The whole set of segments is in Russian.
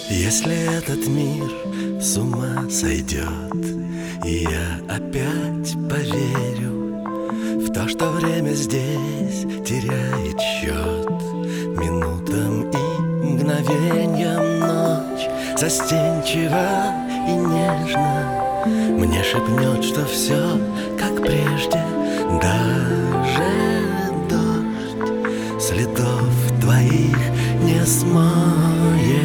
Если этот мир с ума сойдет, и я опять поверю в то, что время здесь теряет счет минутам и мгновеньям. Ночь застенчива и нежно мне шепнет, что все как прежде. Даже дождь следов твоих не смоет.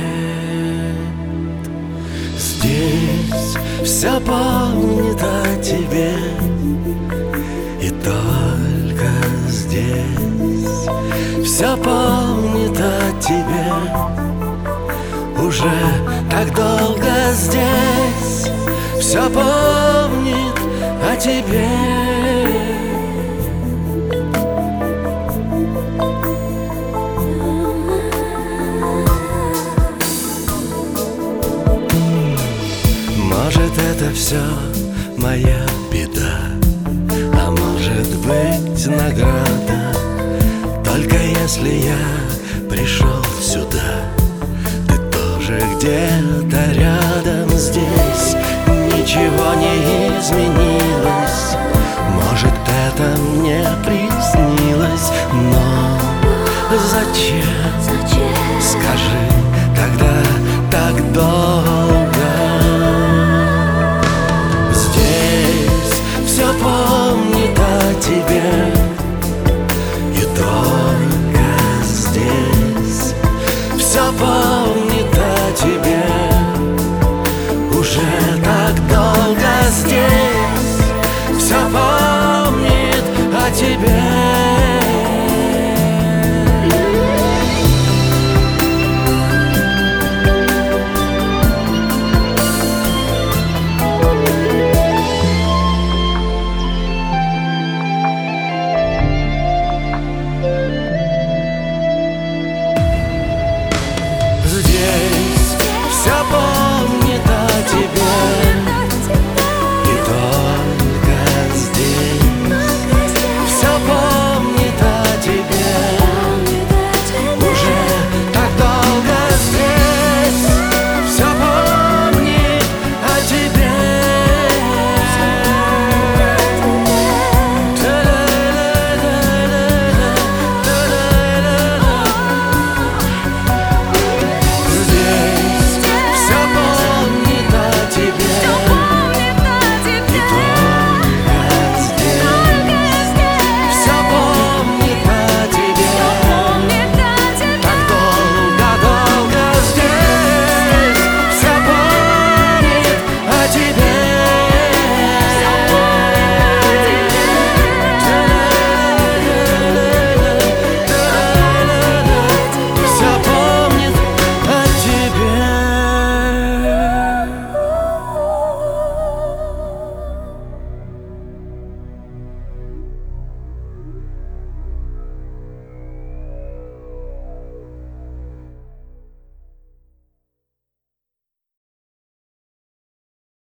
Здесь все помнит о тебе, и только здесь все помнит о тебе. Уже так долго здесь все помнит о тебе. Может, это все моя беда, а может быть награда. Только если я пришел сюда, ты тоже где-то рядом. Здесь ничего не изменилось. Может, это мне приснилось, но зачем? Скажи, когда так долго? Все помнит о тебе, и только здесь все помнит